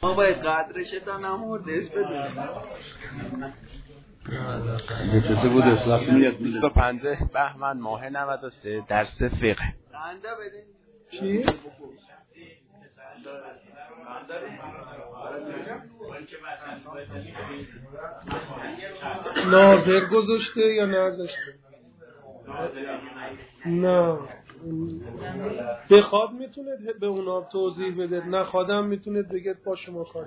ما باید قدرش تا نموردش بدونیم. چه بود وقتی میاد 25 بهمن ماه 93 درس فقه. خنده بدین. چی؟ ناظر گذاشته یا نذاشته؟ نه بخواد میتونید به اونا توضیح بده، نخوادم میتونید بگید با شما کاری.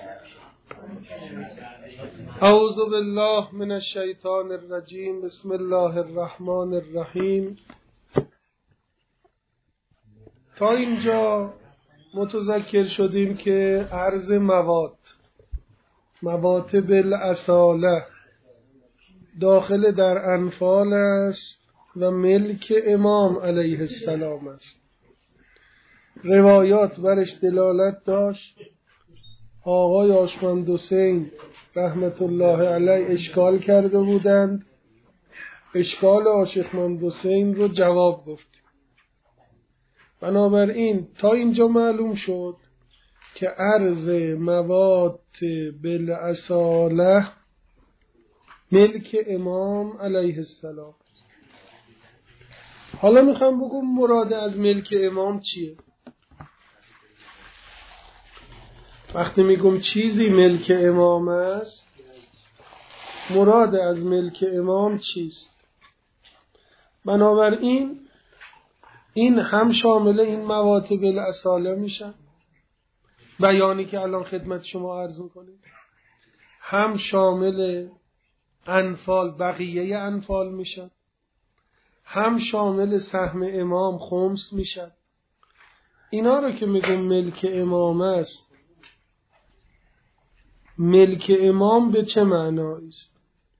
اعوذ بالله من الشیطان الرجیم. بسم الله الرحمن الرحیم. تا اینجا متذکر شدیم که عرض مواتب الاصاله داخل در انفال است و ملک امام علیه السلام است. روایات برش دلالت داشت. آقای آشمند حسین رحمت الله علیه اشکال کرده بودند، اشکال آشمند حسین رو جواب گفتیم. بنابراین تا اینجا معلوم شد که عرض مواد بالاصاله ملک امام علیه السلام است. حالا میخوام بگم مراد از ملک امام چیه. وقتی میگم چیزی ملک امام است، مراد از ملک امام چیست؟ بنابراین این هم شامل این مواتب الاصاله میشن، بیانی که الان خدمت شما عرض میکنیم، هم شامل انفال بقیه انفال میشن، هم شامل سهم امام خمس میشن. اینا رو که میگم ملک امام است، ملک امام به چه معنایی است؟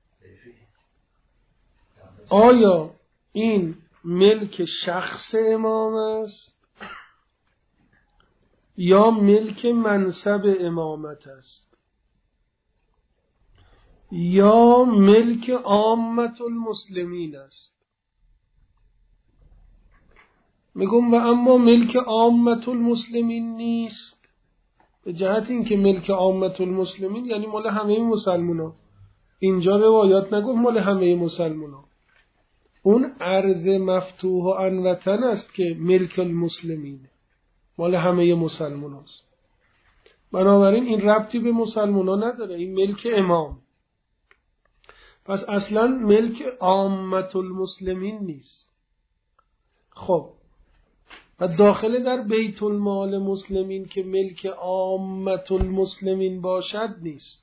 آیا این ملک شخص امام است یا ملک منصب امامت است یا ملک عامة المسلمین است؟ میگم و اما ملک عامة المسلمین نیست، به جهت این که ملک عامة المسلمین یعنی مال همه مسلمانان. اینجا روایات نگفت مال همه مسلمانان، اون ارض مفتوح و انوطن است که ملک المسلمین مال همه مسلمانان است. بنابراین این ربطی به مسلمانان نداره، این ملک امام. پس اصلا ملک عامة المسلمین نیست. خب و داخل در بیت المال مسلمین که ملک عامة المسلمین باشد نیست.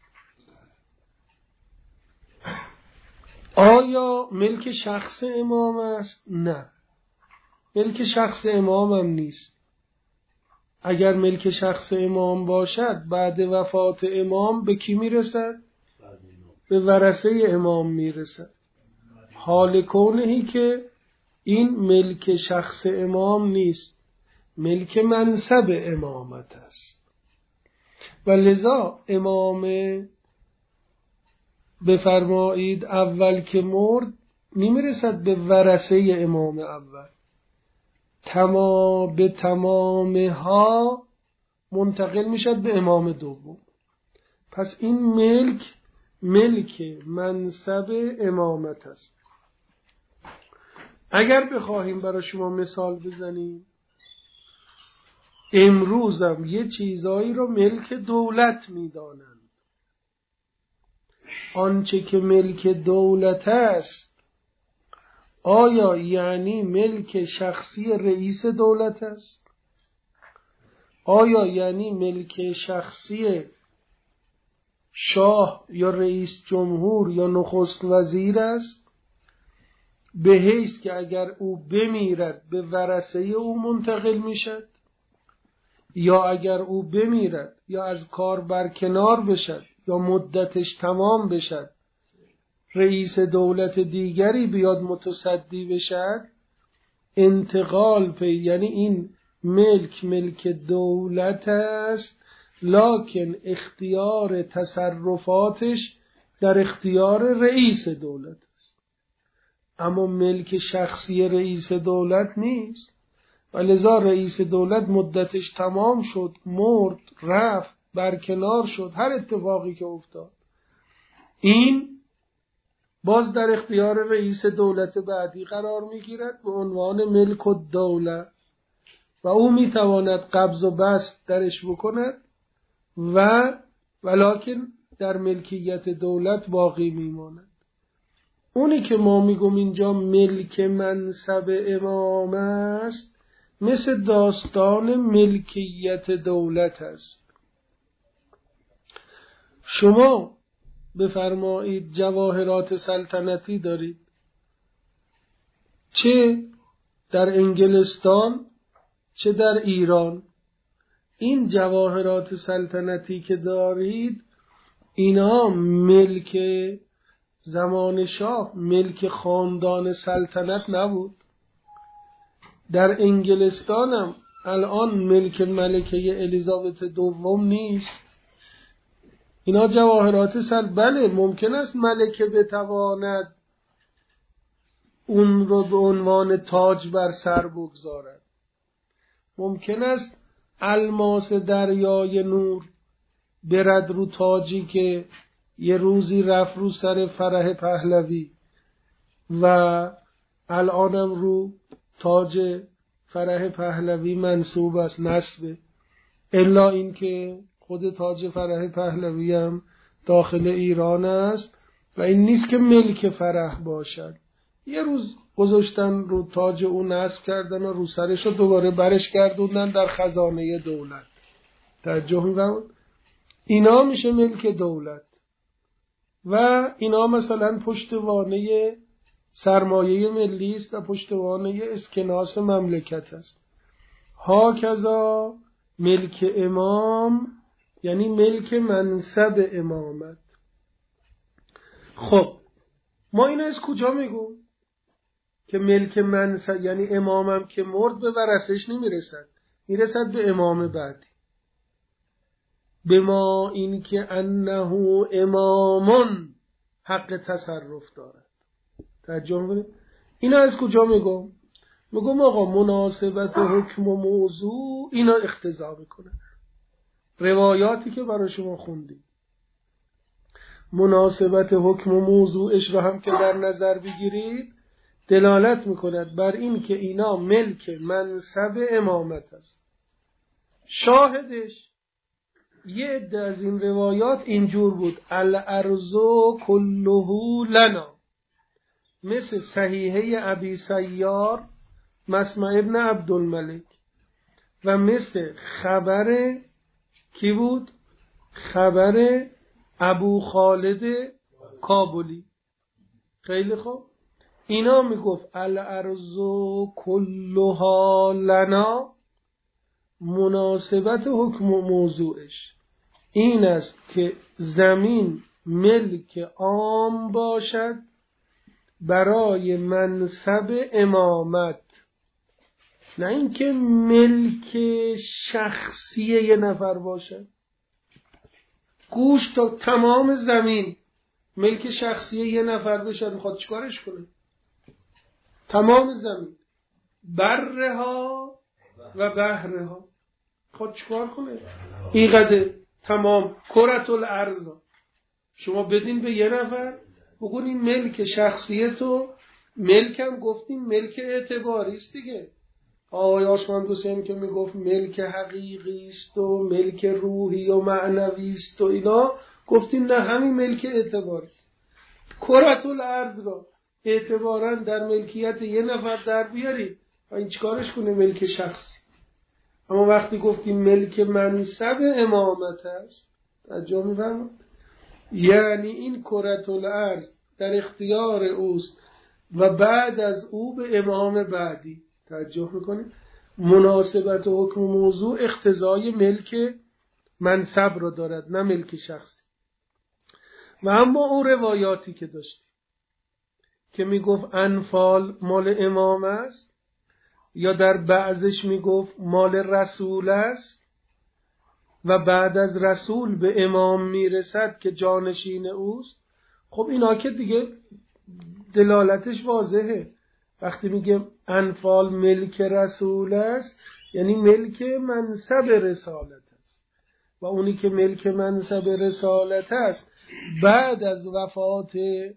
آیا ملک شخص امام است؟ نه، ملک شخص امام هم نیست. اگر ملک شخص امام باشد بعد وفات امام به کی میرسد؟ به ورثه امام میرسد. حال کونهی که این ملک شخص امام نیست، ملک منصب امامت است. و لذا امام بفرمایید اول که مرد نمیرسد به ورثه امام اول، به تمامها منتقل میشد به امام دوم. پس این ملک منصب امامت است. اگر بخواهیم برای شما مثال بزنیم، امروزم یه چیزایی رو ملک دولت میدانند. آنچه که ملک دولت است آیا یعنی ملک شخصی رئیس دولت است؟ آیا یعنی ملک شخصی شاه یا رئیس جمهور یا نخست وزیر است؟ به حیث که اگر او بمیرد به ورثه او منتقل میشد، یا اگر او بمیرد یا از کار برکنار بشد یا مدتش تمام بشد رئیس دولت دیگری بیاد متصدی بشد انتقال یعنی این ملک دولت است، لکن اختیار تصرفاتش در اختیار رئیس دولت است، اما ملک شخصی رئیس دولت نیست. و لذا رئیس دولت مدتش تمام شد، مرد، رفت، برکنار شد، هر اتفاقی که افتاد، این باز در اختیار رئیس دولت بعدی قرار میگیرد به عنوان ملک الدوله و او میتواند قبض و بسط درش بکند ولکن در ملکیت دولت باقی میماند. اونی که ما میگم اینجا ملک منصب امام است مثل داستان ملکیت دولت است. شما بفرمایید جواهرات سلطنتی دارید، چه در انگلستان چه در ایران. این جواهرات سلطنتی که دارید اینا ملک زمان شاه، ملک خاندان سلطنت نبود. در انگلستان هم الان ملک ملکه الیزابت دوم نیست. اینا جواهرات بله ممکن است ملکه بتواند اون رو به عنوان تاج بر سر بگذارد، ممکن است الماس دریای نور برد رو تاجی که یه روزی رفت رو سر فرح پهلوی و الانم رو تاج فرح پهلوی منصوب است، نسبه. الا اینکه خود تاج فرح پهلوی هم داخل ایران است و این نیست که ملک فرح باشد. یه روز گذاشتن رو تاج او نصب کردن و رو سرش رو دوباره برش گردوندن در خزانه دولت. توجه می‌فرمایید؟ اینا میشه ملک دولت و اینا مثلا پشتوانه سرمایه ملی است و پشتوانه اسکناس مملکت است. هاکذا ملک امام یعنی ملک منصب امامت. خب ما این از کجا میگم که ملک منصب یعنی امامم که مرد به ورثش نمیرسد، میرسد به امام بعدی. به ما این که انه امامون حق تصرف دارد. توجه میکنید؟ اینا از کجا میگم؟ میگم آقا مناسبت حکم و موضوع اینا اقتضا میکنه. روایاتی که برای شما خوندیم مناسبت حکم و موضوعش را هم که در نظر بگیرید دلالت میکند بر این که اینا ملک منصب امامت است. شاهدش یه عده از این روایات اینجور بود: الارض کله لنا، مثل صحیحه ابی سیار مسمع ابن عبدالملک و مثل خبر کی بود؟ خبر ابو خالد کابلی. خیلی خوب، اینا میگفت الارض کلها لنا، مناسبت حکم و موضوعش این است که زمین ملک عام باشد برای منصب امامت، نه اینکه ملک شخصی یه نفر باشد. گوش تا تمام زمین ملک شخصی یه نفر بشه میخواد چیکارش کنه؟ تمام زمین برها و بحرها میخواد چیکار کنه؟ اینقدر تمام کرة الارض شما بدین به یه نفر بگون این ملک شخصیتو، ملکم گفتیم ملک اعتباری است دیگه. آقای آشمند حسین که میگفت ملک حقیقی است و ملک روحی و معنوی است و اینا، گفتیم نه همین ملک اعتباری است. کرة الارض را اعتباراً در ملکیت یه نفر در بیارید و این چیکارش کنه؟ ملک شخصی. اما وقتی گفتیم ملک منصب امامت است، توجه می‌فرمایید؟ یعنی این کرة الارض در اختیار اوست و بعد از او به امام بعدی. توجه میکنید؟ مناسبت حکم موضوع اقتضای ملک منصب رو دارد، نه ملک شخصی. و اما اون روایاتی که داشتیم که میگفت انفال مال امام است یا در بعضش میگفت مال رسول است و بعد از رسول به امام میرسد که جانشین اوست، خب اینا که دیگه دلالتش واضحه. وقتی میگه انفال ملک رسول است یعنی ملک منصب رسالت است. و اونی که ملک منصب رسالت است بعد از وفات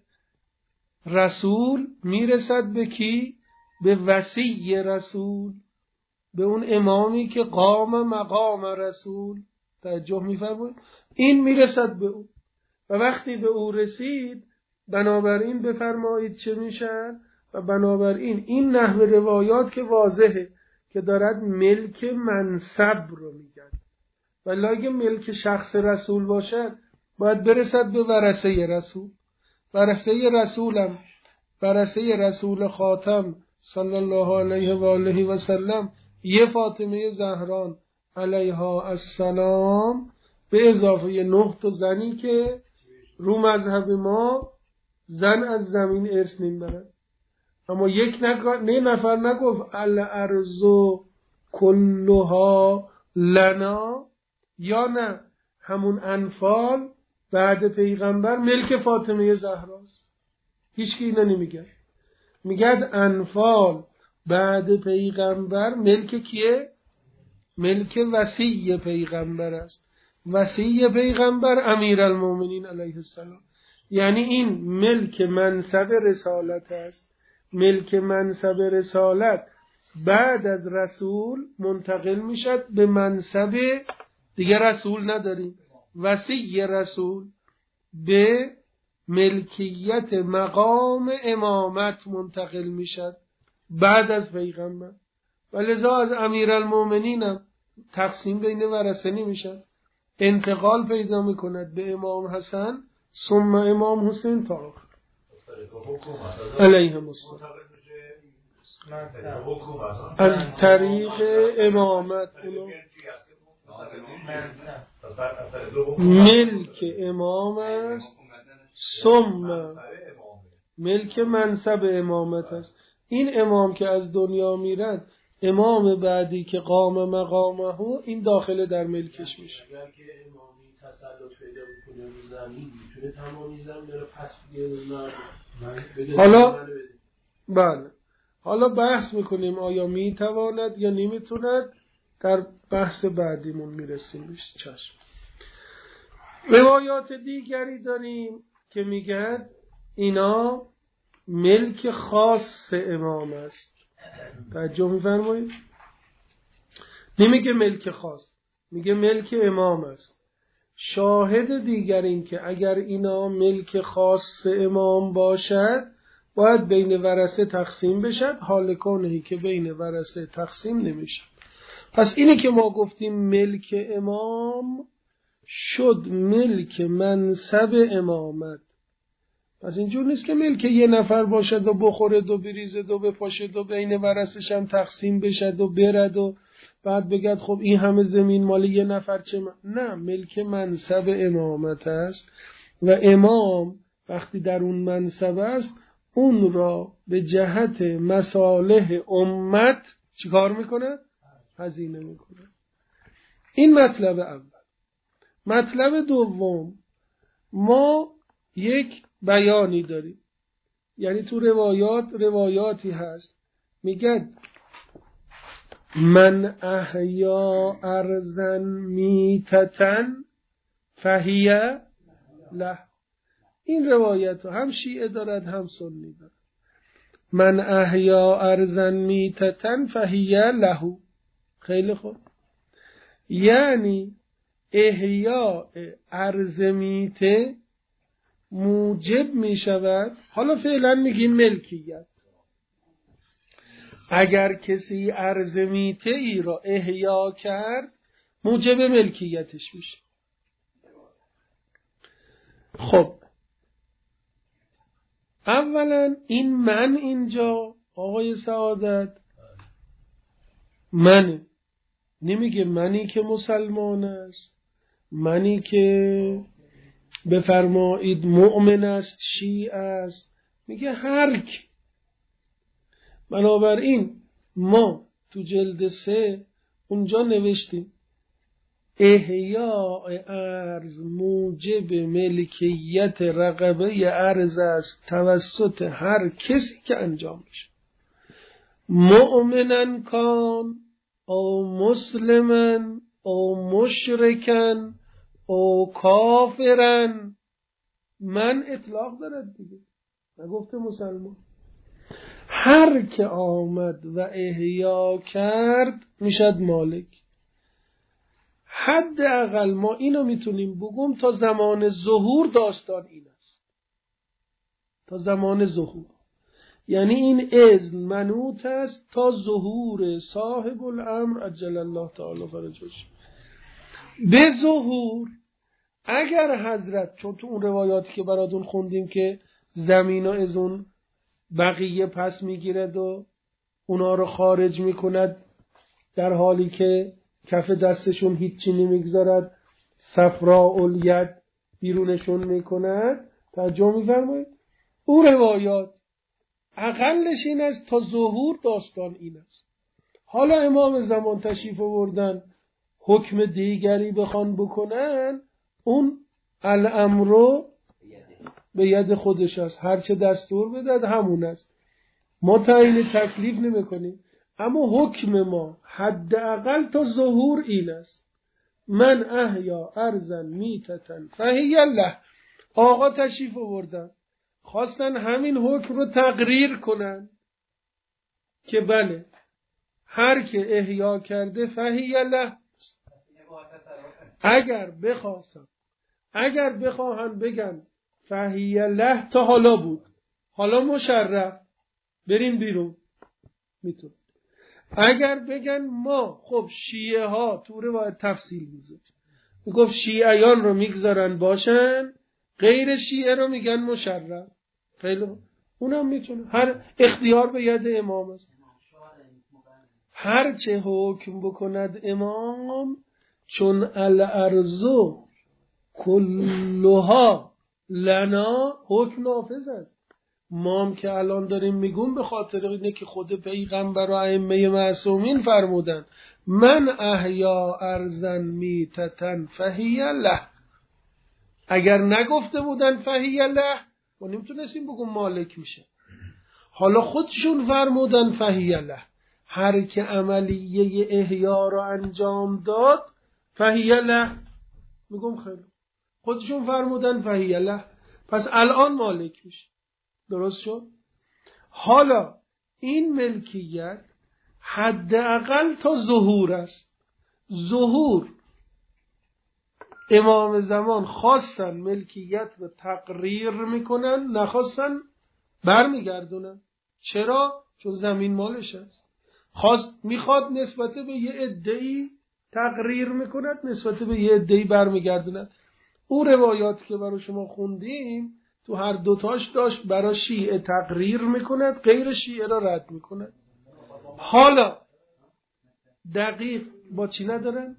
رسول میرسد به کی؟ به وصی رسول، به اون امامی که قام مقام رسول. توجه می‌فرمایید؟ این میرسد به او و وقتی به او رسید بنابراین بفرمایید چه میشن؟ و بنابراین این نحو روایات که واضحه که دارد ملک منصب رو میگن، ولی اگه ملک شخص رسول باشد باید برسد به ورثه رسول. ورثه رسول خاتم صلی الله علیه و آله و سلم یه فاطمه زهرا علیها السلام به اضافه 9 تا زنی که رو مذهب ما زن از زمین ارث نمیبرن. اما یک نفر نگفت الارض کلها لنا، یا نه همون انفال بعد پیغمبر ملک فاطمه زهراست. هیچ کی اینو نمیگه. میگه انفال بعد پیغمبر ملک کیه؟ ملک وصی پیغمبر است. وصی پیغمبر امیرالمومنین علیه السلام. یعنی این ملک منصب رسالت است. ملک منصب رسالت بعد از رسول منتقل میشد به منصب دیگه، رسول نداریم، وصی رسول به ملکیت مقام امامت منتقل میشد بعد از پیغمبر. ولذا از امیرالمومنین هم تقسیم بین ورثه نمیشن، انتقال پیدا میکند به امام حسن ثم امام حسین تا آخر علیهم السلام. از طریق امامت ملک امام است، ثم ملک منصب امامت است. این امام که از دنیا میرد، امام بعدی که قام مقامه، این داخل در ملکش میشه. اگر که امامی تسلط پیدا بکنه رو زمین، میتونه تمامی زمین رو پس بده. حالا بحث میکنیم آیا میتواند یا نمیتوند، در بحث بعدیمون میرسیم بهش. چشم. روایات دیگری داریم که میگن اینا ملک خاص امام است. توجه میفرمایید؟ نمیگه ملک خاص، میگه ملک امام است. شاهد دیگر این که اگر اینا ملک خاص امام باشد باید بین ورثه تقسیم بشد، حال کونهی که بین ورثه تقسیم نمیشه. پس اینی که ما گفتیم ملک امام شد ملک منصب امامت. پس اینجور نیست که ملک یه نفر باشد و بخورد و بریزد و بپاشد و بین ورثش هم تقسیم بشد و برد و بعد بگد خب این همه زمین مال یه نفر چه نه، ملک منصب امامت است و امام وقتی در اون منصب است اون را به جهت مصالح امت چیکار میکنه؟ هزینه میکنه. این مطلب اول. مطلب دوم، ما یک بیانی داریم، یعنی تو روایاتی هست میگه من احیا ارضا میتتن فهیه له. این روایت هم شیعه دارد هم سنی دارد. من احیا ارضا میتتن فهیه له. خیلی خوب، یعنی احیاء ارض میته موجب می شود، حالا فعلا میگیم ملکیت، اگر کسی ارض میته ای را احیا کرد موجب ملکیتش میشه. خب اولا این من اینجا آقای سعادت منه، نمیگه منی که مسلمان است، منی که بفرمایید مؤمن است، شیعه است، میگه هر کی. بنابراین ما تو جلد 3 اونجا نوشتیم احیاء ارض موجب ملکیت رقبه ارض است توسط هر کسی که انجام میشه، مؤمنن کان او مسلمن او مشرکن او کافرن. من اطلاق دارد دیگه، نگفته مسلمان. هر که آمد و احیا کرد میشد مالک. حداقل ما اینو میتونیم بگیم تا زمان ظهور داستان این است، تا زمان ظهور، یعنی این اذن منوط است تا ظهور صاحب الامر عجل الله تعالی فرجه. به ظهور اگر حضرت، چون تو اون روایاتی که براتون خوندیم که زمین و از اون بقیه پس میگیرد و اونا رو خارج میکند در حالی که کف دستشون هیچی نمیگذارد، صفراء الید بیرونشون میکند، توجه میفرمایید. اون روایات اقلش این است تا ظهور داستان این است. حالا امام زمان تشریف آوردن حکم دیگری بخوان بکنن، اون الامر به ید خودش است، هرچه دستور بدهد همون است، ما تعیین تکلیف نمی کنیم. اما حکم ما حداقل تا ظهور این است، من احیا ارضا میتة فهی له. آقا تشریف آوردن خواستن همین حکم رو تقریر کنن که بله هر که احیا کرده فهی له. اگر بخواهن بگن فهی له تا حالا بود، حالا مشرف برین بیرون میتون. اگر بگن ما، خب شیعه ها تو روایت تفصیل میذاره، میگفت شیعیان رو میگذارن باشن، غیر شیعه رو میگن مشرف. خیلی اونم میتونه، هر اختیار به ید امام است. هر چه حکم بکند امام، چون الارض کلها لنا، حکم نافذ است. ما هم که الان داریم میگون به خاطر اینه که خود پیغمبر و ائمه معصومین فرمودن من احیا ارضا میتة فهی له. اگر نگفته بودن فهی له ما نمیتونستیم بگم مالک میشه. حالا خودشون فرمودن فهی له، هر که عملیه احیا رو انجام داد فهی له. میگم خیلی، خودشون فرمودن فهی له، پس الان مالک میشه. درست شد؟ حالا این ملکیت حداقل تا ظهور است. ظهور امام زمان خواستن ملکیت رو تقریر میکنن، نخواستن برمیگردونن. چرا؟ چون زمین مالش است. میخواد نسبت به یه عده‌ای تقریر میکند، نسبت به یه عده‌ای برمیگردونن. اون روایات که برای شما خوندیم تو هر دوتاش داشت برای شیعه تقریر میکند، غیر شیعه را رد میکند. حالا دقیق با چی ندارن؟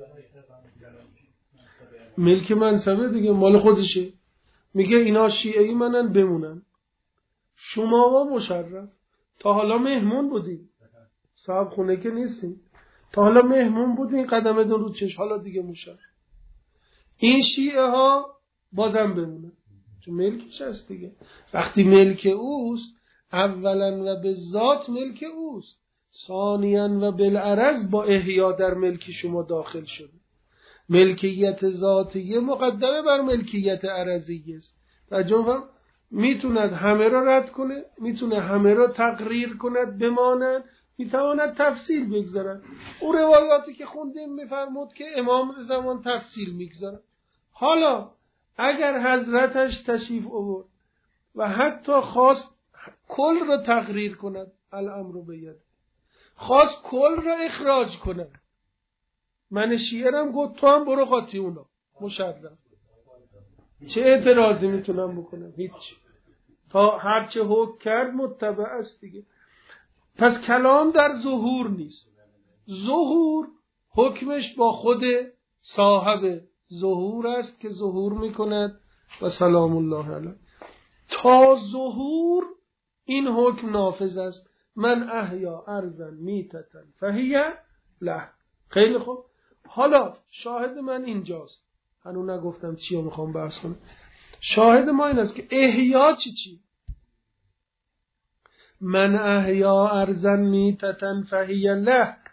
ملک منصبه دیگه، مال خودشه. میگه اینا شیعه‌ای منن بمونن، شما و مشرف تا حالا مهمون بودین، صاحب خونه که نیستین، تا حالا مهمون بودین، قدمتون رو چش، حالا دیگه مشرف. این شیعه ها بازم بمونن چون ملکش هست دیگه. وقتی ملک اوست، اولا و به ذات ملک اوست، ثانیاً و بالعرض با احیا در ملک شما داخل شده. ملکیت ذاتیه مقدمه بر ملکیت عرضیه است. ترجمه میتوند همه را رد کنه، میتونه همه را تقریر کند بمانند، میتواند تفصیل بگذارد. او روایاتی که خوندیم میفرمود که امام زمان تفصیل میگذارد. حالا اگر حضرتش تشریف آورد و حتی خواست کل را تقریر کند، الامر بید، خواست کل را اخراج کند، من شیعرم گفت تو هم برو قاطی اونا، مشرف، چه اعتراضی میتونم بکنم؟ هیچ. تا هرچه حکم کرد متبع است دیگه. پس کلام در ظهور نیست. ظهور حکمش با خود صاحب ظهور است که ظهور میکند و سلام الله علیه. تا ظهور این حکم نافذ است، من احیا ارضا میتة فهی له. خیلی خوب. حالا شاهد من اینجاست، هنوز نگفتم چی رو میخوام بحث کنم. شاهد ما این است که احیا چی؟ من احیا ارضا میتة فهی له.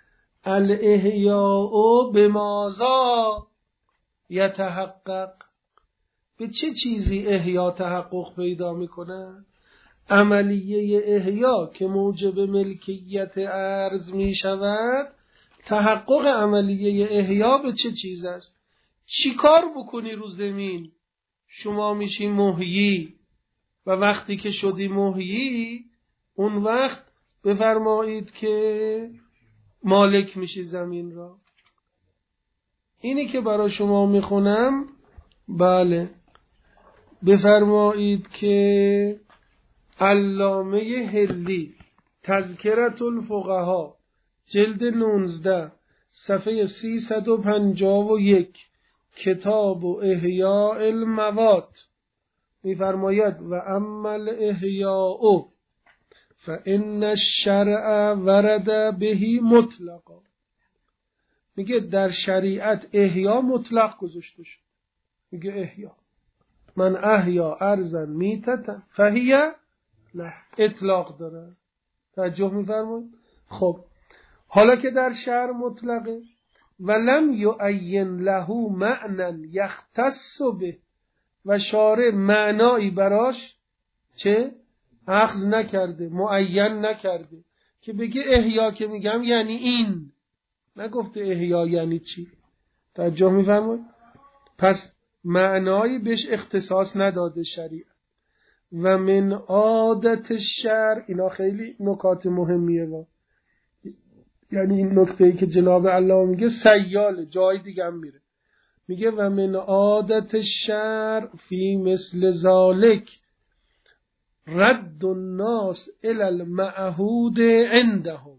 الاحیاء بماذا یتحقق، به چه چیزی احیا تحقق پیدا میکنه؟ عملیه احیا که موجب ملکیت ارض می شود، تحقق عملیه احیا به چه چیز است؟ چی کار بکنی رو زمین شما میشی محیی، و وقتی که شدی محیی اون وقت بفرمایید که مالک میشی زمین را. اینی که برای شما میخونم، بله، بفرمایید که علامه هلی تذکرة الفقها جلد 19 صفحه 351 کتاب احیاء المواد میفرماید و اما الاحیاء فان الشرع ورد بهی مطلقا. میگه در شریعت احیا مطلق گذاشته شد. میگه احیا، من احیا ارضا میتتا فهی لا، اطلاق داره. توجه میفرمایید؟ خب حالا که در شرع مطلقه ولم یعین له معنی یختص به، و شارع معنایی براش چه؟ اخذ نکرده، معین نکرده که بگه احیا که میگم یعنی این، نگفته احیا یعنی چی. توجه میفرمایید؟ پس معنایی بهش اختصاص نداده شریعت. و من عادت الشرع، اینا خیلی نکات مهمیه یعنی این نکته‌ای که جناب الله میگه سیاله، جای دیگه هم میره. میگه و من عادت الشرع فی مثل ذالک رد الناس الی المعهود عندهم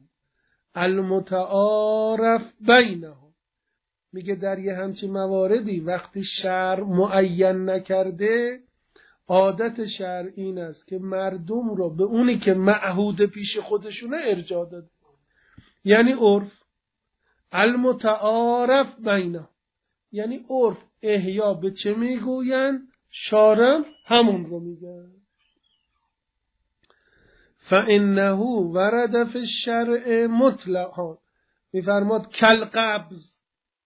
المتعارف بینهم. میگه در یه همچین مواردی وقتی شرع معین نکرده، عادت شرع این است که مردم رو به اونی که معهود پیش خودشونه ارجاع داده، یعنی عرف. المتعارف بینه یعنی عرف. احیا به چه میگوین؟ شارع همون رو میگن. فانه ورد فی الشرع مطلقا، میفرماد کل قبض.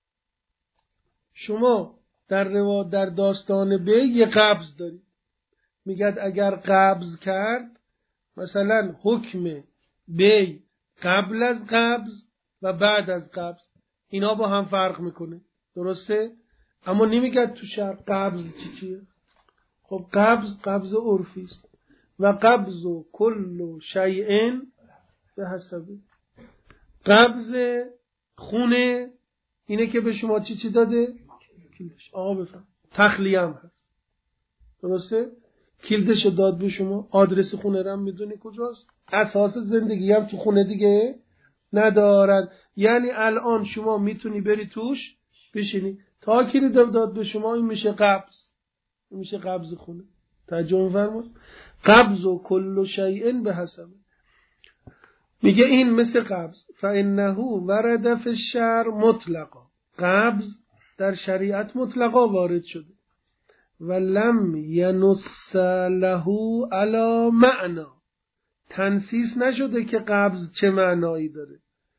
شما در داستان بی یه قبض دارید، میگد اگر قبض کرد، مثلا حکم بی قبل از قبض و بعد از قبض، اینا با هم فرق میکنه، درسته؟ اما نمیگد تو شرع قبض چیه. خب قبض عرفی است و قبض کل شیء به حسبه. قبض خونه اینه که به شما چی داده؟ کیلدش. آقا بفهم تخلیه هم هست، درسته؟ کیلدش داد به شما، آدرس خونه رو هم میدونی کجاست، اساس زندگی هم تو خونه دیگه ندارن. یعنی الان شما میتونی بری توش بشینی، تا کلید داد به شما، این میشه قبض، این میشه قبض خونه. توجه می‌فرمایید؟ قبض و کل شیء به حسب. میگه این مثل قبض. فانه ورد فی الشرع مطلقا، قبض در شریعت مطلقا وارد شده. ولم ینص له علی معنا، تنصیص نشده که قبض چه معنایی داره.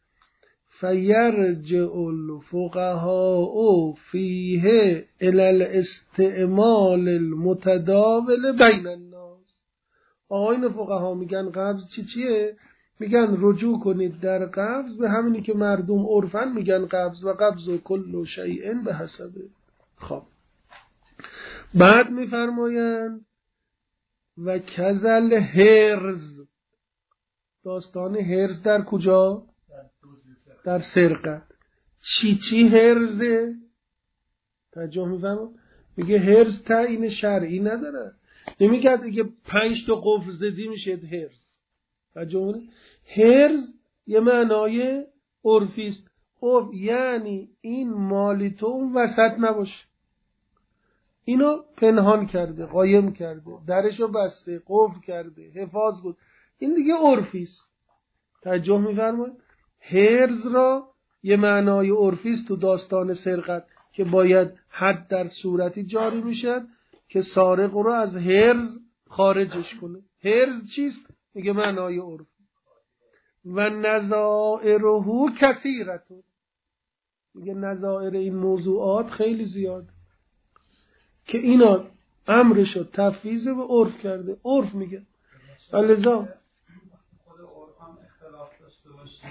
فیرجع الفقهاء فیه الی الاستعمال المتداول بین الناس. آقایون فقها میگن قبض چیه؟ میگن رجوع کنید در قبض به همینی که مردم عرفن میگن قبض، و قبض و کل شیء به حسبه. خب بعد میفرمایند و کذل هرز. داستان هرز در کجا؟ در سرقت. چی هرزه؟ توجه میفرمایید؟ میگه هرز تعیین شرعی نداره، نمیگه دیگه 5 تا قفل زدی میشه هرز. توجه، هرز یه معنای عرفی است. یعنی این مالی تو اون وسط نباشه، اینو پنهان کرده، قایم کرده، درشو بسته، قفل کرده، حفاظ کرده، این دیگه عرفی است. توجه میفرمایید؟ هرز را یه معنای عرفی است تو داستان سرقت که باید حد در صورتی جاری میشد که سارق رو از هرز خارجش کنه. هرز چیست؟ میگه معنای عرفی. و نظائره کثیرتون. میگه نظائر این موضوعات خیلی زیاد که اینا امرشو تفویض به عرف کرده. عرف میگه لذا خود عرف هم اختلاف داشته باشه.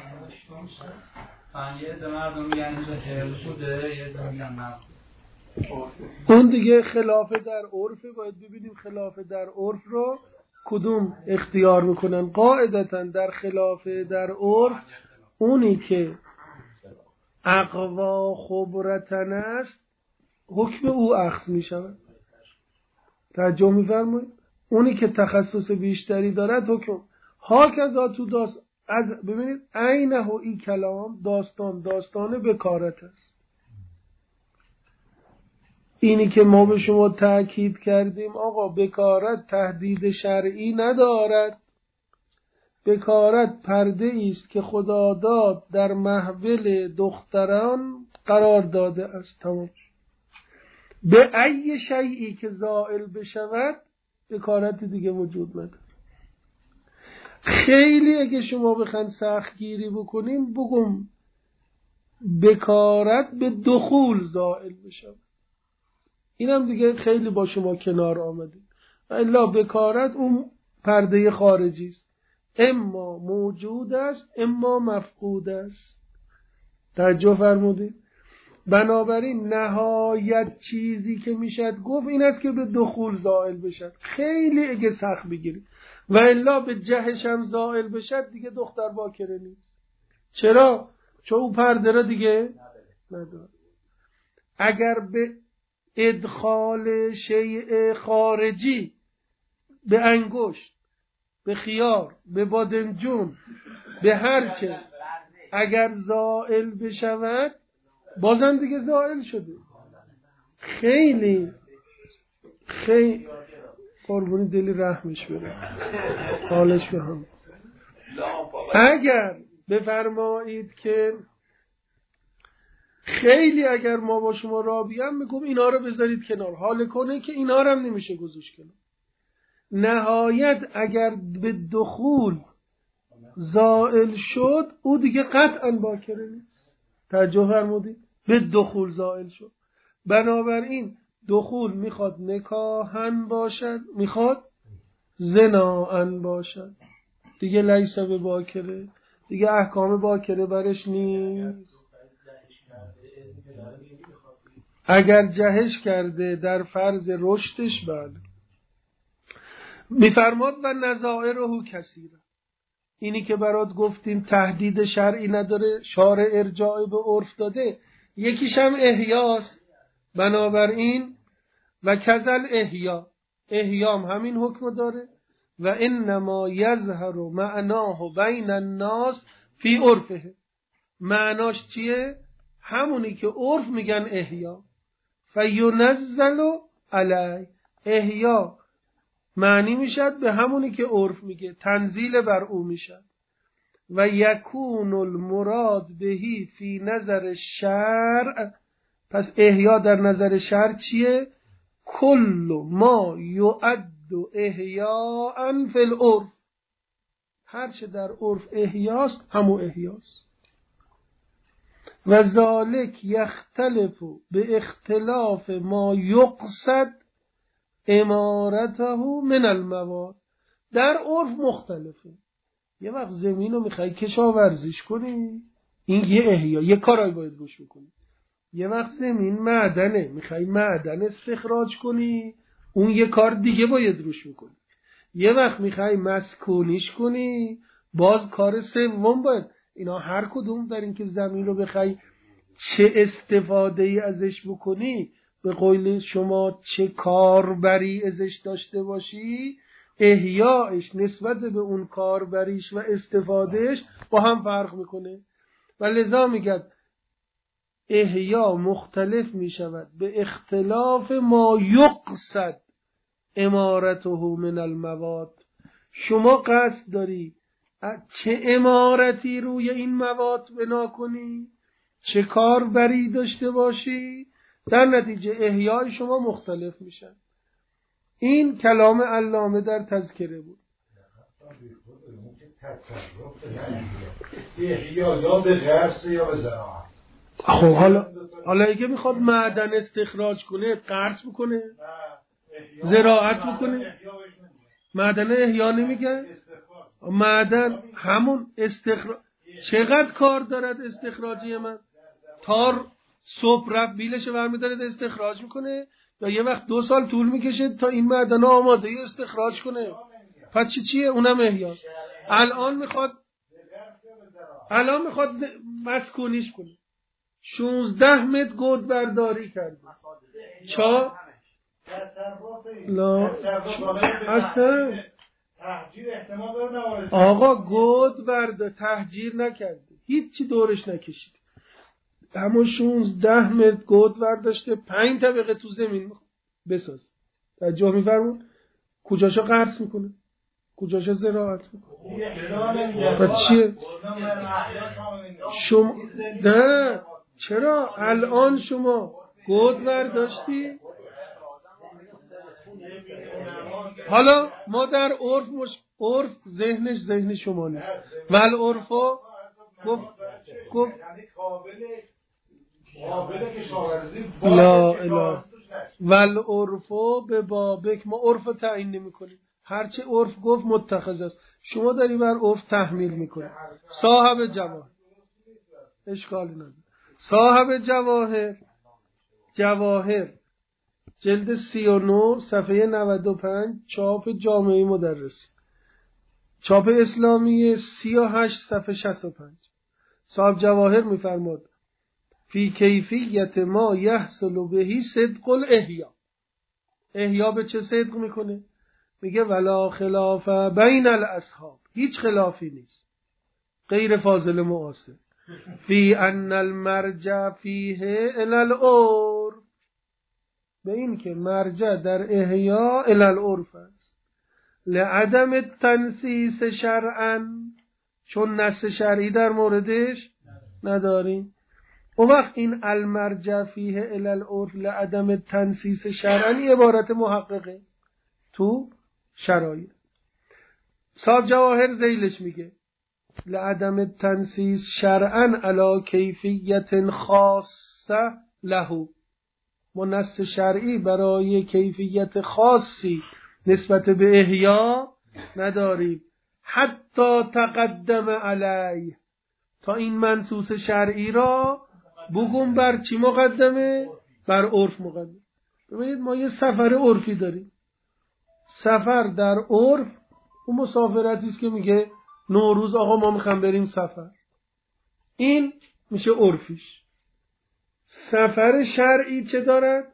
یه مردم میگن حل بوده، یه میگن نبوده. اون دیگه خلاف در عرفه. باید ببینیم خلاف در عرف رو کدوم اختیار میکنن. قاعدتا در خلاف در عرف اونی که اقوا خبرتن است حکم او اخذ میشود. توجه میفرمایید؟ اونی که تخصص بیشتری دارد حکم هاکذا تو از ببینید عینه و ای کلام داستان بکارت است. اینی که ما به شما تأکید کردیم آقا بکارت تهدید شرعی ندارد. بکارت پرده است که خدا داد در محول دختران قرار داده است. تمام. به ای شیئی که زائل بشود بکارت دیگه وجود نداره. خیلی اگه شما بخواید سخت گیری بکنیم بگم بکارت به دخول زائل بشود. اینم دیگه خیلی با شما کنار آمده. الا بکارت اون پرده خارجی است، اما موجود است اما مفقود است. توجه فرمودید؟ بنابراین نهایت چیزی که میشد گفت این است که به دخول زائل بشد. خیلی اگه سخت بگیرید و الا به جهش هم زائل بشد دیگه دختر باکره نیست. چرا؟ چون اون پرده را دیگه نداره. اگر به ادخال شیء خارجی به انگشت، به خیار، به بادمجون، به هرچه اگر زائل بشود بازم دیگه زائل شده. خیلی قربونی دلی رحمش بره حالش به هم. اگر بفرمایید که خیلی اگر ما با شما رابیم میگم اینا رو بذارید کنار، حال کنه که اینا رو هم نمیشه گذاشت کنار. نهایت اگر به دخول زائل شد او دیگه قطعا باکره نیست. توجه فرمودید؟ به دخول زائل شد. بنابراین دخول میخواد نکاحن باشد، میخواد زناعن باشد، دیگه لیس به باکره، دیگه احکام باکره برش نیست. اگر جهش کرده در فرض رشدش بله. میفرماد و نظائره کثیره. اینی که برات گفتیم تهدید شرعی نداره، شارع ارجاع به عرف داده، یکیش هم احیاست. بنابراین و کذل احیام همین حکم داره. و انما یظهر معناه بین الناس فی عرفه. معناش چیه؟ همونی که عرف میگن احیا. فینزل علی. احیا معنی میشد به همونی که عرف میگه، تنزیل بر او میشد. و یکون المراد بهی فی نظر شرع. پس احیا در نظر شرع چیه؟ کل ما یعد احیاء فی العرف. هرچه در عرف احیاست همو احیاست. و ذالک یختلف به اختلاف ما یقصد امارته من المواد. در عرف مختلفه. یه وقت زمین رو میخوای کشاورزیش کنی، این یه احیا، یه کارایی باید روش بکنی. یه وقت زمین معدنه، میخوای معدن استخراج کنی، اون یه کار دیگه باید روش بکنی. یه وقت میخوای مسکونیش کنی، باز کار سوم باید. اینا هر کدوم در این که زمین رو بخوای چه استفاده ای ازش بکنی، به قول شما چه کاربری ازش داشته باشی، احیاش نسبت به اون کاربریش و استفادهش با هم فرق میکنه. و لذا میگه احیا مختلف میشود به اختلاف ما یقصد امارته من المواد. شما قصد داری چه امارتی روی این مواد بنا کنی، چه کاربری داشته باشی، در نتیجه احیای شما مختلف میشن. این کلام علامه در تذکره بود. یا به غرس یا به زراعت. خب حالا اگه میخواد معدن استخراج کنه قرض بکنه، زراعت بکنه، معدن احیا نمیگن؟ معدن همون استخراج. چقدر کار دارد استخراجی من؟ تار صبح رفت بیلش برمی‌داره استخراج میکنه، یا یه وقت 2 سال طول میکشه تا این معدن آماده استخراج کنه. پس چیه؟ اونم احیاست. الان میخواد مسکونیش کنه. 16 متر گود برداری کرده. چا؟ لا اصلا آقا گود برده تهجیر نکرده، هیچی دورش نکشید، اما 16 متر گود برداشته 5 طبقه تو زمین بساز. توجه می‌فرمون؟ کجاشو قرض میکنه؟ کجاشو زراعت میکنه؟ و چیه؟ شما نه چرا الان شما گود برداشتی؟ حالا ما در عرف ذهن شما نیست، ول عرفو گفت قابل کشاورزی لا اله ول عرفو به بابک. ما عرف تعیین نمی کنیم، هرچه عرف گفت متخذ است. شما داری بر عرف تحمیل میکنی. صاحب جواهر اشکالی نداره. صاحب جواهر جلد 39 صفحه 95 چاپ جامعه مدرسی، چاپ اسلامی 38 صفحه 65. صاحب جواهر میفرماد فی کیفیت ما یحصل بهی صدق الاحیا. احیا به چه صدق میکنه؟ میگه ولا خلاف بین الاصحاب، هیچ خلافی نیست غیر فاضل معاصر، فی ان المرجع فیه الی العرف، به این که مرجع در احیا الی العرف است، لعدم التنسیس شرعا، چون نص شرعی در موردش نداریم. اون وقت این المرجع فیه الی العرف لعدم التنسیس شرعا عبارت محققه تو شرایط. صاحب جواهر ذیلش میگه لعدم التنسیس شرعا علی کیفیت خاصه له، ما نص شرعی برای کیفیت خاصی نسبت به احیا نداریم. حتی تقدم علیه، تا این منصوص شرعی را بگم بر چی مقدمه؟ بر عرف مقدمه. ببینید ما یه سفر عرفی داریم. سفر در عرف اون مسافرتی است که میگه نوروز آقا ما میخوام بریم سفر، این میشه عرفیش. سفر شرعی چه دارد؟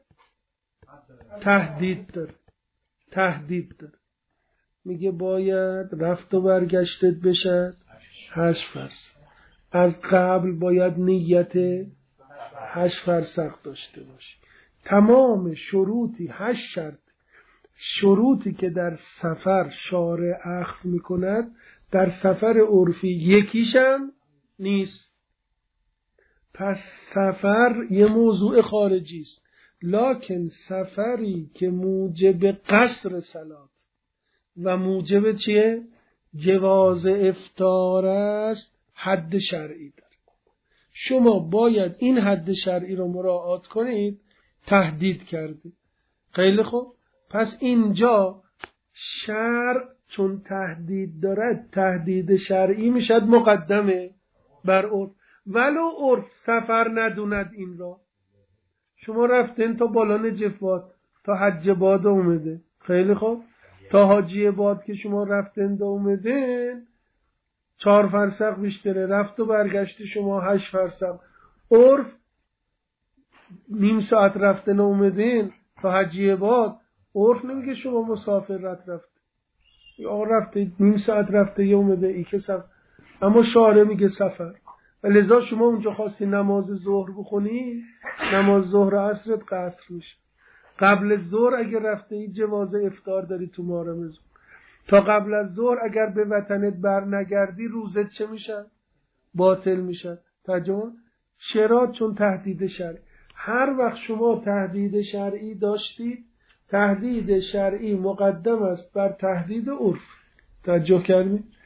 تهدید داره. میگه باید رفت و برگشتت بشد 8 فرسخ، از قبل باید نیت 8 فرسخ داشته باشی. تمام شروطی 8 شرط شروطی که در سفر شارع اخذ میکند در سفر عرفی یکیشم نیست. پس سفر یه موضوع خارجی است، لکن سفری که موجب قصر صلات و موجب چیه؟ جواز افطار است، حد شرعی داره. شما باید این حد شرعی رو مراعات کنید. تهدید کرده. خیلی خوب، پس اینجا شرع چون تهدید دارد، تهدید شرعی میشد مقدمه بر عرف. ولو عرف سفر ندوند این را، شما رفتین تا بالان جفات، تا حج باد اومده، خیلی خوب، تا حاجی باد که شما رفتین تا اومدین 4 فرسخ بیشتره، رفت و برگشت شما 8 فرسخ. عرف نیم ساعت رفتن اومدین تا حجی باد، عرف نمیگه شما مسافر رفت یا رفته نیم ساعت رفته یا اومده ای که سفر، اما شارع میگه سفر. و لذا شما اونجا خواستی نماز ظهر بخونی، نماز ظهر عصرت قصر میشه. قبل از ظهر اگر رفته ای جواز افطار داری تو محرم ظهر. تا قبل از ظهر اگر به وطنت بر نگردی روزت چه میشه؟ باطل میشه. ترجمه چرا؟ چون تهدید شرعی. هر وقت شما تهدید شرعی داشتید، تهدید شرعی مقدم است بر تهدید عرف. توجه کردید؟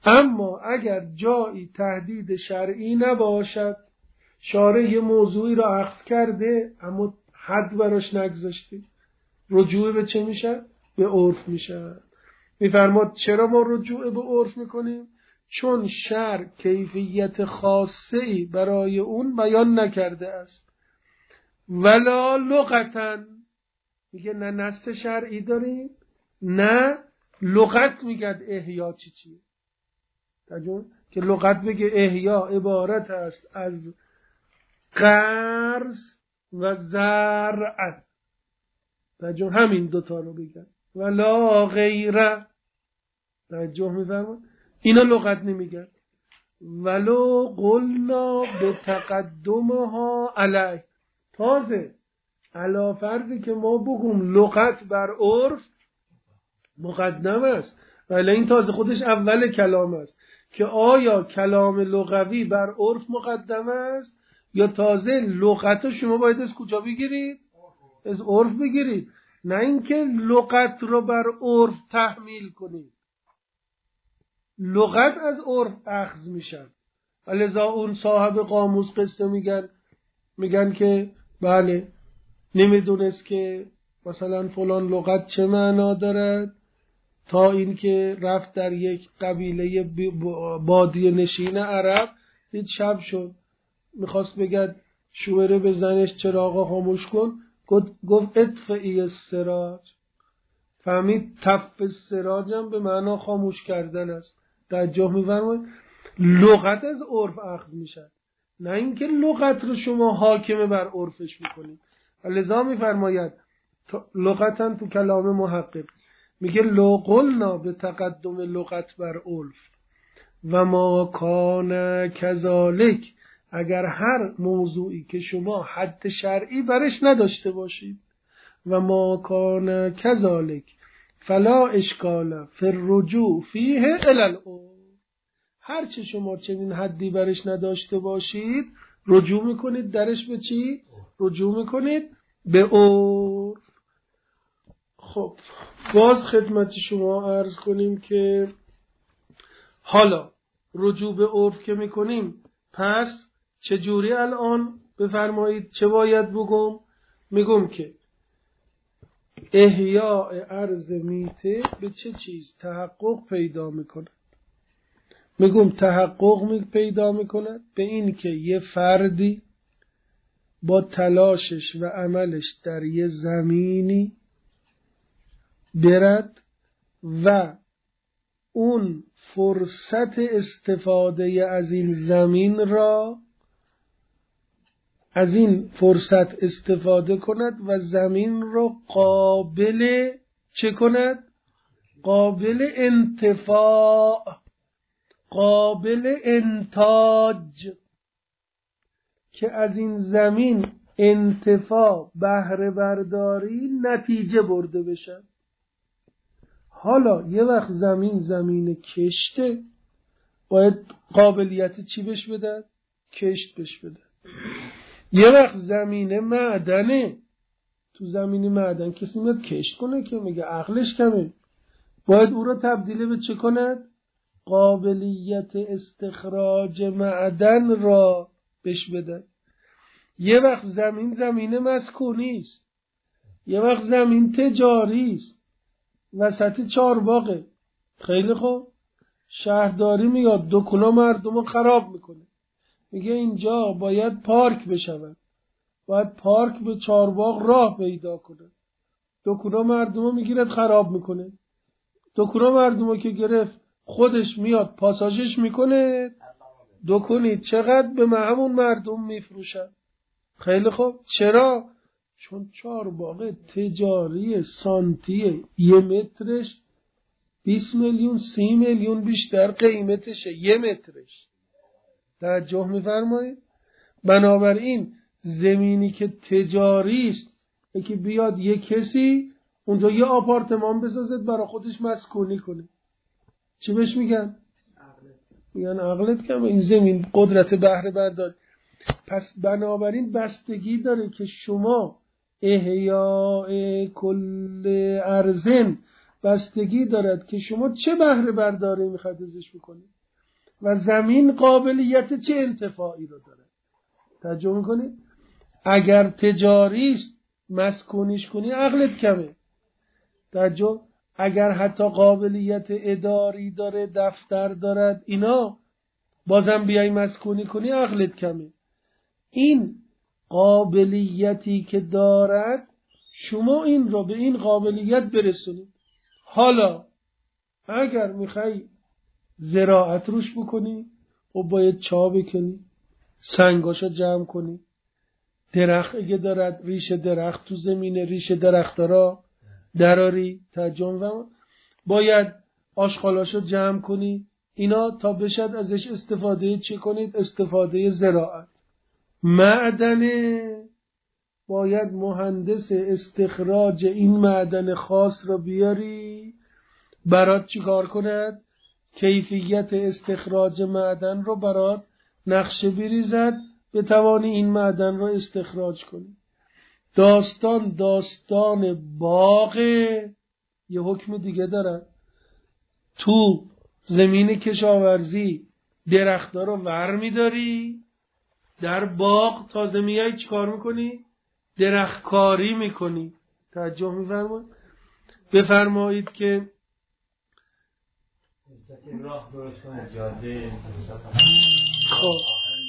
اما اگر جایی تهدید شرعی نباشد، شارع یه موضوعی را اخذ کرده اما حد براش نگذاشته، رجوع به چه میشه؟ به عرف میشه. میفرماد چرا ما رجوع به عرف میکنیم؟ چون شرع کیفیت خاصه‌ای برای اون بیان نکرده است. ولا لغتن، میگه نه نص شرعی داریم نه لغت میگه احیا چیه. که لغت بگه احیا عبارت است از قرض و زرع، توجه همین دوتا رو بگن. ولا غیره، توجه میفرمان اینا لغت نمیگن. ولو قلنا به تقدمها علیه، تازه علا فرضی که ما بگم لغت بر عرف مقدم است، ولی این تازه خودش اول کلام است که آیا کلام لغوی بر عرف مقدم است یا تازه لغت شما باید از کجا بگیرید؟ از عرف بگیرید، نه اینکه لغت رو بر عرف تحمیل کنید. لغت از عرف اخذ میشن. لذا اون صاحب قاموس قصه میگن که بله نمیدونست که مثلا فلان لغت چه معنا دارد تا اینکه رفت در یک قبیله بادیه نشین عرب، دید شب شد، میخواست بگد شوره به زنش چراغا خاموش کن، گفت اطفئی السراج. فهمید تف السراج هم به معنا خاموش کردن است. توجه می‌فرمایید؟ لغت از عرف اخذ میشه، نه اینکه لغت رو شما حاکم بر عرفش میکنید. لذا می‌فرماید لغتاً تو کلام محقق میگه لو قلنا به تقدم لغت بر عرف و ما کان کذالک، اگر هر موضوعی که شما حد شرعی برش نداشته باشید، و ما کان کذالک فلا اشکال فی الرجوع فیه الی العرف، هرچه شما چنین حدی برش نداشته باشید رجوع میکنید درش به چی؟ رجوع میکنید به عرف. خب باز خدمت شما عرض کنیم که حالا رجوع به عرف که میکنیم پس چجوری الان بفرمایید چه باید بگم؟ میگم که احیاء عرض میته به چه چیز تحقق پیدا میکنه؟ میگم تحقق پیدا میکنه به این که یه فردی با تلاشش و عملش در یه زمینی برد و اون فرصت استفاده از این زمین را از این فرصت استفاده کند و زمین را قابل چه کند؟ قابل انتفاع، قابل انتاج، که از این زمین انتفاع بهره برداری نتیجه برده بشه. حالا یه وقت زمین کشته باید قابلیت چی بش بده؟ کشت بش بده. یه وقت زمین معدنه، تو زمین معدن کسی میاد کشت کنه که میگه عقلش کمه، باید او را تبدیل به چه کند؟ قابلیت استخراج معدن را بش بده. یه وقت زمین مسکونی است، یه وقت زمین تجاری است، وسط چارباغه. خیلی خوب، شهرداری میاد دکونا مردم رو خراب میکنه، میگه اینجا باید پارک بشود، باید پارک به چارباغ راه پیدا کنه. دکونا مردم رو میگیرد خراب میکنه. دکونا مردم رو که گرفت خودش میاد پاساژش میکنه، دکونی چقدر به همون مردم میفروشن. خیلی خوب، چرا؟ چون چارباغ تجاری سانتیه، یه مترش 20 میلیون 30 میلیون بیشتر قیمتشه یه مترش. توجه میفرمایید؟ بنابراین زمینی که تجاری است که بیاد یه کسی اونجا یه آپارتمان بسازد برای خودش مسکونی کنه، چی بهش میگن؟ میگن عقلت کمه، این زمین قدرت بهره برداری. پس بنابراین بستگی داره که شما احیاء کل ارزن بستگی دارد که شما چه بهره برداری میخواید ازش بکنید و زمین قابلیت چه انتفاعی رو داره. توجه میکنید؟ اگر تجاری است مسکونیش کنی عقلت کمه. توجه، اگر حتی قابلیت اداری داره، دفتر دارد، اینا بازم بیای مسکونی کنی عقلت کمه. این قابلیتی که دارد شما این رو به این قابلیت برسونید. حالا اگر میخوای زراعت روش بکنی و باید چا بکنی، سنگاشو جمع کنی، درخت اگه دارد ریشه درخت تو زمینه، ریشه درخت را دراری، تجمع باید آشغالاشو جمع کنی، اینا تا بشد ازش استفاده چی کنید؟ استفاده زراعت. معدنه باید مهندس استخراج این معدن خاص را بیاری، برات چی کار کند؟ کیفیت استخراج معدن رو برات نقشه بریزد، بتوانی این معدن را استخراج کنی. داستان باغ یه حکم دیگه دارد. تو زمین کشاورزی درخت‌ها رو ور می‌داری، در باغ تازه میای چی کار میکنی؟ درخت کاری میکنی. توجه می‌فرمایید؟ بفرمایید که راه درست کنه، جاده، خب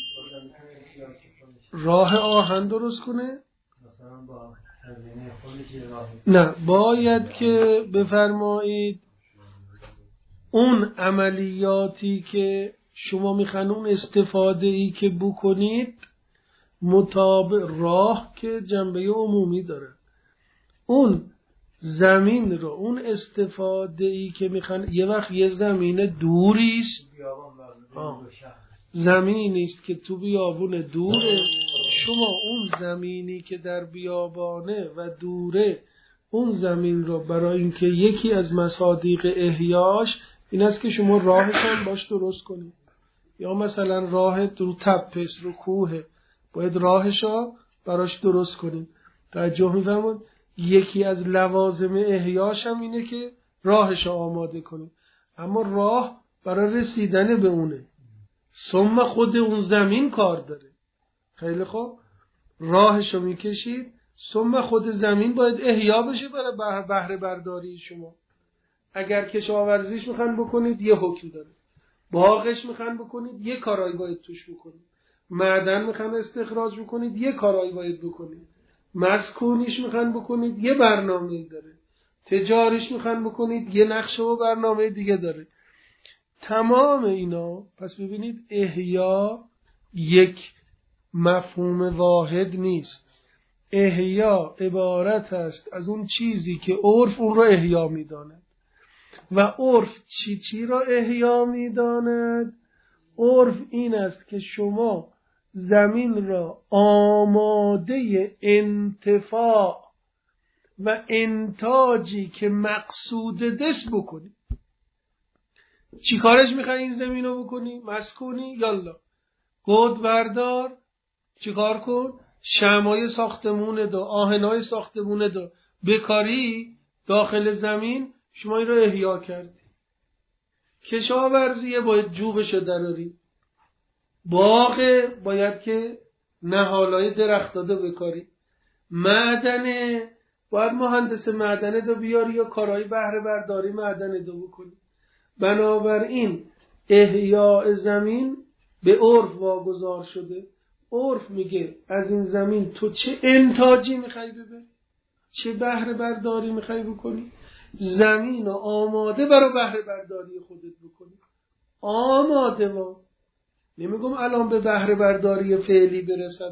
راه آهن درست کنه؟ مثلا با هزینه خودش راه. نه، باید که بفرمایید اون عملیاتی که شما میخواین، اون استفاده ای که بکنید مطابق راه که جنبه عمومی داره، اون زمین رو، اون استفاده ای که میخواین، یه وقت یه زمین دوری است، زمینی است که تو بیابون دوره، شما اون زمینی که در بیابانه و دوره، اون زمین رو برای اینکه یکی از مصادیق احیاش این است که شما راهش هم باش درست کنید. یا مثلا راه رو تپه رو کوه، باید راهش رو براش درست کنید. توجه می‌فرمایید؟ یکی از لوازم احیاش هم اینه که راهش رو آماده کنید. اما راه برای رسیدن به اونه، ثم خود اون زمین کار داره. خیلی خوب، راهش رو میکشید، ثم خود زمین باید احیا بشه برای بهره برداری شما. اگر کشاورزیش میخواین بکنید یه حکم داره، باغش میخواین بکنید یه کارایی باید توش بکنید، معدن میخواین استخراج بکنید یه کارایی باید بکنید، مسکونیش میخواین بکنید یه برنامه‌ای داره، تجاریش میخواین بکنید یه نقشه و برنامه دیگه داره. تمام اینا پس ببینید احیا یک مفهوم واحد نیست. احیا عبارت است از اون چیزی که عرف اون را احیا میداند. و عرف چی را احیا میداند؟ عرف این است که شما زمین را آماده انتفاع و انتاجی که مقصود دست بکنی. چی کارش میخوای این زمین رو بکنی؟ مسکونی؟ یالا گود بردار، چی کار کن؟ شمعای ساختمونه دا، آهنای ساختمونه دا بکاری داخل زمین، شما این رو احیا کردی. کشاورزیه باید جوبشو دراری، باغ باید که نهالای درخت داده بکاری، معدنه باید مهندس معدنه دو بیاری یا کارهای بهره برداری معدنه دو بکنی. بنابراین احیاء زمین به عرف واگذار شده. عرف میگه از این زمین تو چه انتاجی میخوای ببری، چه بهره برداری میخوای بکنی. زمین رو آماده برای بهره برداری خودت بکنی. آماده ما نمیگم الان به بهره برداری فعلی برسد،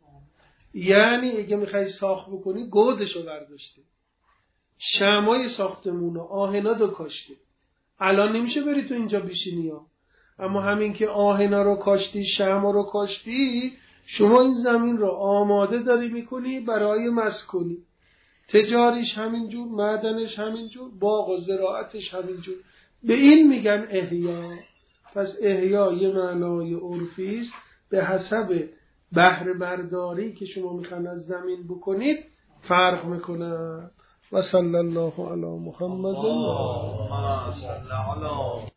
یعنی اگه میخوای ساخت بکنی گودشو برداشته، شمعای ساختمون و آهنا دو کاشته، الان نمیشه بری تو اینجا بشینی ها. اما همین که آهنا رو کاشتی، شمع رو کاشتی، شما این زمین رو آماده داری میکنی برای مسکونی. تجاریش همینجور، معدنش همینجور، باغ و زراعتش همینجور. به این میگن احیا. پس احیا یه معنای عرفی است، به حسب بهره برداری که شما میخواین از زمین بکنید فرق میکنه. و صلی الله علی محمد. اللهم صل علی